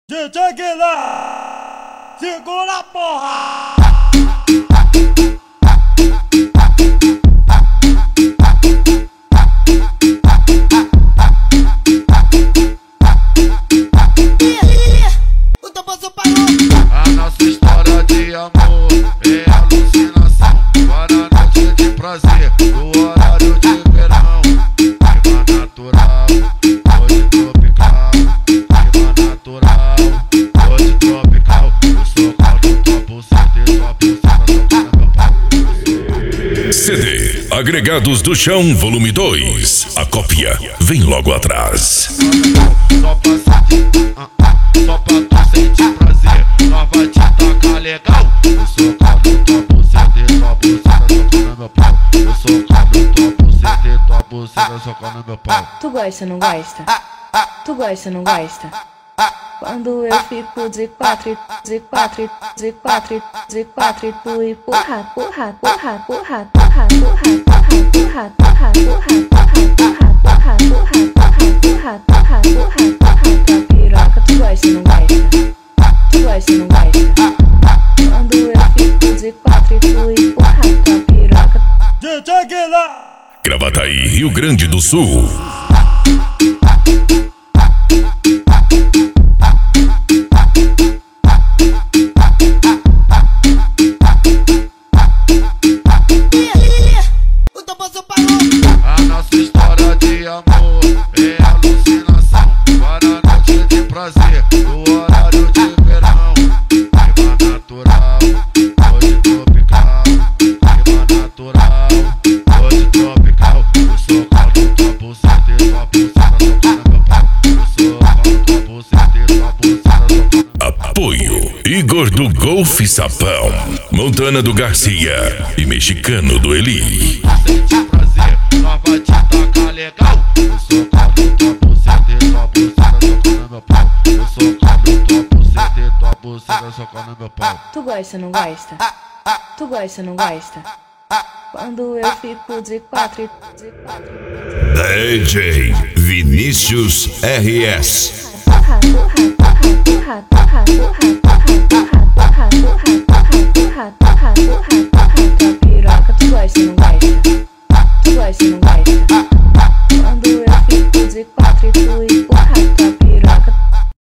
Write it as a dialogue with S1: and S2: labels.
S1: DJ Guilherme, segura a porra!
S2: A nossa história de amor é alucinação. Para a noite de prazer, no horário de verão. Clima natural, hoje tropical. Clima natural, hoje tropical. Eu sou caldo, tua buceta e tua buceta tocando meu pau.
S3: CD Agregados do Chão, volume 2. A cópia vem logo atrás.
S2: Só pra sentir, só pra tu sentir prazer. Nós vai te tacar legal. Eu sou caldo, tua buceta e tua buceta tocando meu pau. Eu sou caldo, tua buceta e tua buceta tocando meu pau.
S4: Tu gosta, não gosta? Tu gosta, não gosta? Quando eu fico de quatro, de quatro, de quatro, de quatro, tu empurra, porra, porra, porra, porra, porra, porra, porra, porra, porra, porra, porra, porra, porra, porra, porra, porra, tua piroca, tu gosta, não gosta? Tu gosta, não gosta? Quando eu fico de quatro, tu empurra, tua piroca.
S1: DJ Guilherme,
S3: Gravataí, Rio Grande do Sul.
S2: A nossa história de amor é alucinação. Para a noite de prazer, no horário de verão. Clima natural, hoje tropical. Clima natural, hoje tropical. Eu sou caldo, tua buceta e tua buceta tocando meu pau. Eu sou caldo, tua buceta e tua buceta tocando meu pau.
S3: Apoio Igor do Golfe Sapão, Montana do Garcia e Mexicano do Eli.
S2: Sentir prazer, nós vai te tacar legal. Eu sou caldo, tua buceta e tua buceta tocando meu pau. Eu sou caldo, tua buceta e tua buceta tocando meu pau.
S4: Tu gosta, não gosta? Tu gosta, não gosta? Quando eu fico de quatro, de quatro.
S3: DJ Vinícius RS.
S4: Porra, porra, porra, porra, porra, porra, porra, porra, porra, porra.